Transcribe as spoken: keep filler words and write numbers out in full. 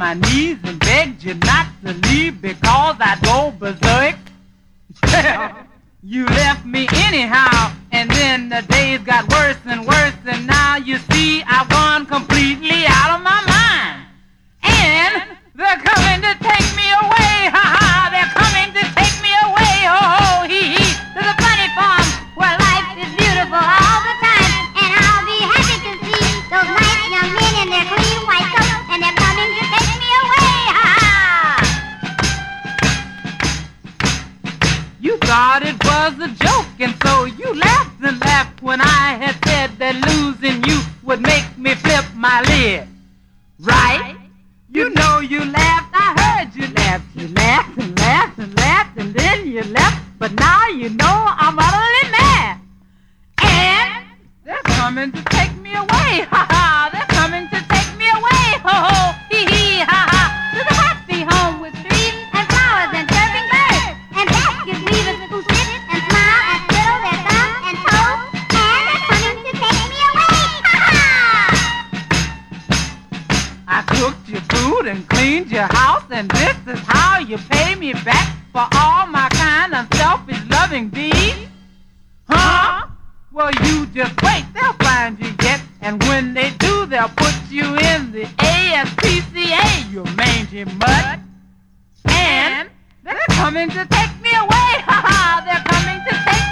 my knees and begged you not to leave because I'd go berserk. You left me anyhow, and then the days got worse and worse, and now you see I've gone completely out of my mind. And they're coming to take me away, ha ha, they're coming to take me away, ho ho, hee hee, to the funny farm where life is beautiful all the time, and I'll be happy to see those nice young men in their clean white coats, and they're coming to take me away, ha ha. You thought it was a joke, and so you laughed and laughed when I had said that losing you would make me flip my lid. Right? You know you laughed, I heard you laugh. You laughed and laughed and laughed, and then you left, but now you know I'm utterly mad. And they're coming to take me away, ha ha, they're coming to take me away, ho ho, hee hee, ha ha, to the happy home with trees and flowers and chirping birds, and baskets weavers who sit and smile and twiddle their thumbs and toes, and they're coming to take me away, ha ha. I cooked your food and cleaned your house, and this is how you pay me back for all my kind and selfish loving deeds? Huh? Well, you just wait, they'll find you yet, and when they do, they'll put you in the A S P C A, you mangy mutt. And they're coming to take me away, ha ha, they're coming to take